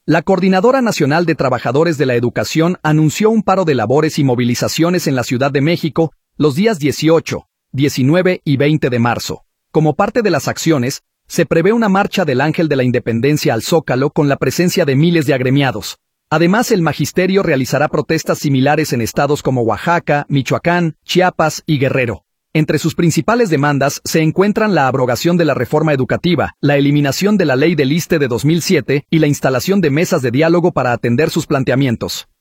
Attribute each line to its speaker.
Speaker 1: La Coordinadora Nacional de Trabajadores de la Educación anunció un paro de labores y movilizaciones en la Ciudad de México los días 18, 19 y 20 de marzo. Como parte de las acciones, se prevé una marcha del Ángel de la Independencia al Zócalo con la presencia de miles de agremiados. Además, el magisterio realizará protestas similares en estados como Oaxaca, Michoacán, Chiapas y Guerrero. Entre sus principales demandas se encuentran la abrogación de la reforma educativa, la eliminación de la ley del ISSSTE de 2007 y la instalación de mesas de diálogo para atender sus planteamientos.